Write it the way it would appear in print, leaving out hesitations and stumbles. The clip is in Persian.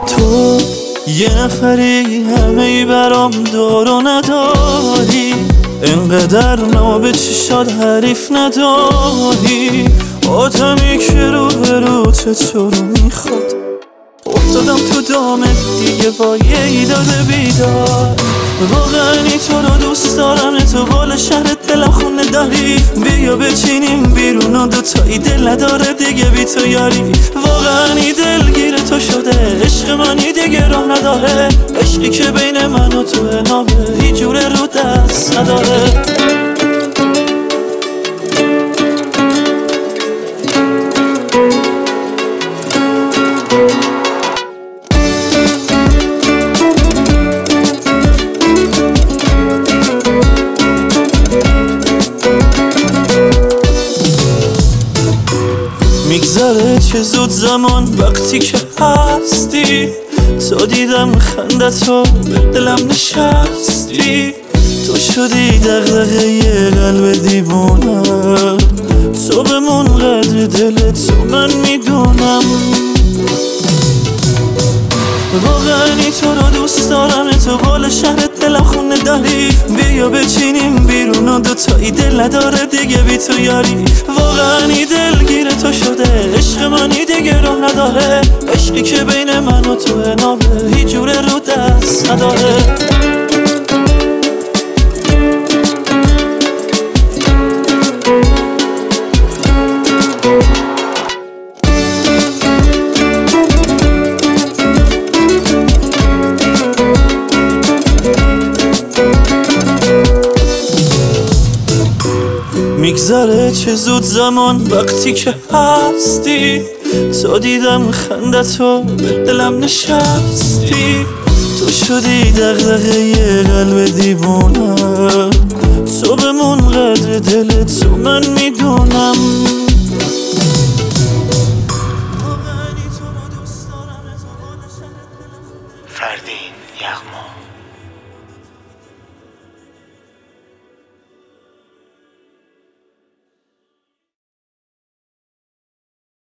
تو یه نفری همه ای برام دار و نداری، انقدر نابه چشات حریف نداری. آدمی که رو به رو تو رو میخواد، افتادم تو دامت دیگه با یه ایداد بیدار. واقعا تو رو دوست دارم، تو بال شهرت دلم خونه داری. بیا بچینیم بیرون و دوتایی دل نداره دیگه بی تو یاری. واقعا دلگیر تو شده عشق منی دیگه راه نداره. عشقی که بین من و تو نامه هیچ جوره رو دست نداره. میگذره چه زود زمان وقتی که هستی. تو دیدم خندتو به دلم نشستی. تو شدی دغدغه یه قلب دیوونه. تو بمون قدر دلت تو من میدونم. واقعا تو رو دوست دارم، تو بال شهرت دلم خونه داری. بیا بچینیم بیرون و دوتایی دل نداره دیگه بی تو یاری. واقعا دلگیر تو شده عشق منی دیگه راه نداره. عشقی که بین من و تو نامه هیچ جوره رو دست نداره. میگذره چه زود زمان وقتی که هستی. تو دیدم خندتو به دلم نشستی. تو شدی دغدغه یه قلب دیوونه.